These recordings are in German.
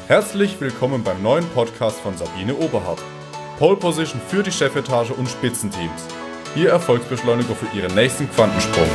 Herzlich willkommen beim neuen Podcast von Sabine Oberhardt. Pole Position für die Chefetage und Spitzenteams. Ihr Erfolgsbeschleuniger für Ihren nächsten Quantensprung.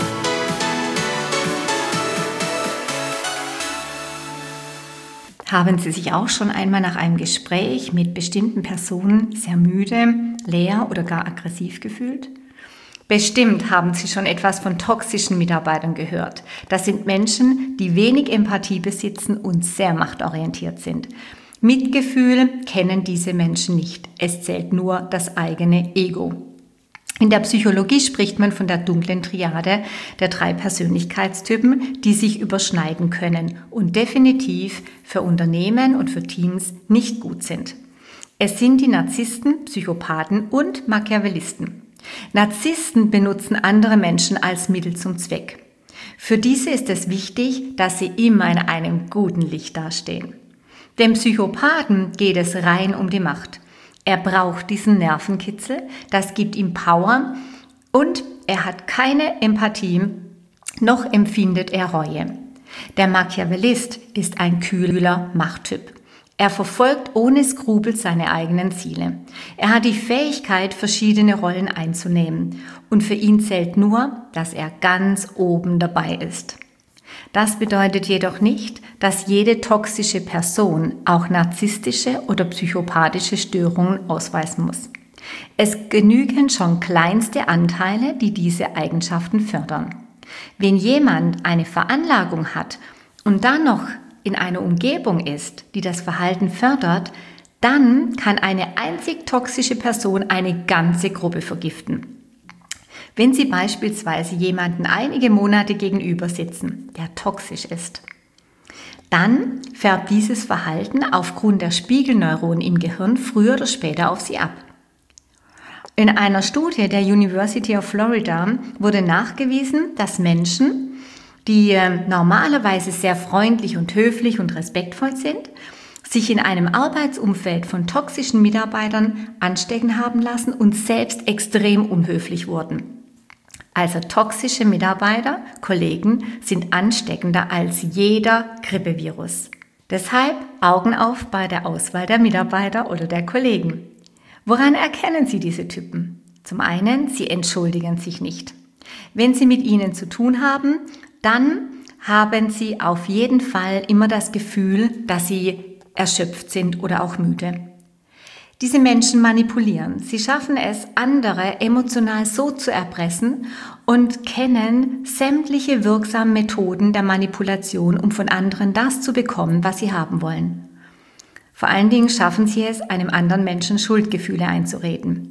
Haben Sie sich auch schon einmal nach einem Gespräch mit bestimmten Personen sehr müde, leer oder gar aggressiv gefühlt? Bestimmt haben Sie schon etwas von toxischen Mitarbeitern gehört. Das sind Menschen, die wenig Empathie besitzen und sehr machtorientiert sind. Mitgefühl kennen diese Menschen nicht. Es zählt nur das eigene Ego. In der Psychologie spricht man von der dunklen Triade der 3 Persönlichkeitstypen, die sich überschneiden können und definitiv für Unternehmen und für Teams nicht gut sind. Es sind die Narzissten, Psychopathen und Machiavellisten. Narzissten benutzen andere Menschen als Mittel zum Zweck. Für diese ist es wichtig, dass sie immer in einem guten Licht dastehen. Dem Psychopathen geht es rein um die Macht. Er braucht diesen Nervenkitzel, das gibt ihm Power und er hat keine Empathie, noch empfindet er Reue. Der Machiavellist ist ein kühler Machttyp. Er verfolgt ohne Skrupel seine eigenen Ziele. Er hat die Fähigkeit, verschiedene Rollen einzunehmen. Und für ihn zählt nur, dass er ganz oben dabei ist. Das bedeutet jedoch nicht, dass jede toxische Person auch narzisstische oder psychopathische Störungen ausweisen muss. Es genügen schon kleinste Anteile, die diese Eigenschaften fördern. Wenn jemand eine Veranlagung hat und dann noch in einer Umgebung ist, die das Verhalten fördert, dann kann eine einzig toxische Person eine ganze Gruppe vergiften. Wenn Sie beispielsweise jemanden einige Monate gegenüber sitzen, der toxisch ist, dann färbt dieses Verhalten aufgrund der Spiegelneuronen im Gehirn früher oder später auf Sie ab. In einer Studie der University of Florida wurde nachgewiesen, dass Menschen, die normalerweise sehr freundlich und höflich und respektvoll sind, sich in einem Arbeitsumfeld von toxischen Mitarbeitern anstecken haben lassen und selbst extrem unhöflich wurden. Also toxische Mitarbeiter, Kollegen sind ansteckender als jeder Grippevirus. Deshalb Augen auf bei der Auswahl der Mitarbeiter oder der Kollegen. Woran erkennen Sie diese Typen? Zum einen, sie entschuldigen sich nicht. Wenn Sie mit ihnen zu tun haben, dann haben Sie auf jeden Fall immer das Gefühl, dass Sie erschöpft sind oder auch müde. Diese Menschen manipulieren. Sie schaffen es, andere emotional so zu erpressen und kennen sämtliche wirksamen Methoden der Manipulation, um von anderen das zu bekommen, was sie haben wollen. Vor allen Dingen schaffen sie es, einem anderen Menschen Schuldgefühle einzureden.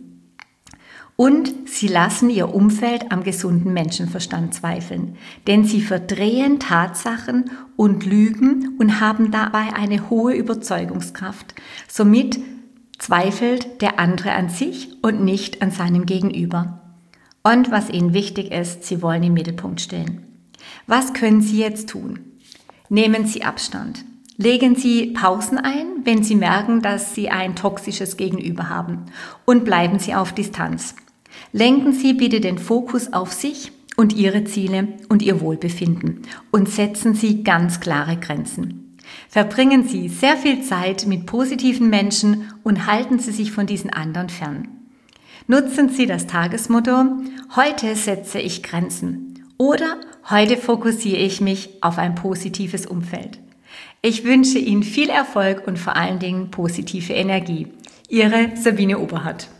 Und sie lassen ihr Umfeld am gesunden Menschenverstand zweifeln, denn sie verdrehen Tatsachen und lügen und haben dabei eine hohe Überzeugungskraft. Somit zweifelt der andere an sich und nicht an seinem Gegenüber. Und was ihnen wichtig ist, sie wollen im Mittelpunkt stehen. Was können Sie jetzt tun? Nehmen Sie Abstand. Legen Sie Pausen ein, wenn Sie merken, dass Sie ein toxisches Gegenüber haben. Und bleiben Sie auf Distanz. Lenken Sie bitte den Fokus auf sich und Ihre Ziele und Ihr Wohlbefinden und setzen Sie ganz klare Grenzen. Verbringen Sie sehr viel Zeit mit positiven Menschen und halten Sie sich von diesen anderen fern. Nutzen Sie das Tagesmotto: Heute setze ich Grenzen oder heute fokussiere ich mich auf ein positives Umfeld. Ich wünsche Ihnen viel Erfolg und vor allen Dingen positive Energie. Ihre Sabine Oberhardt.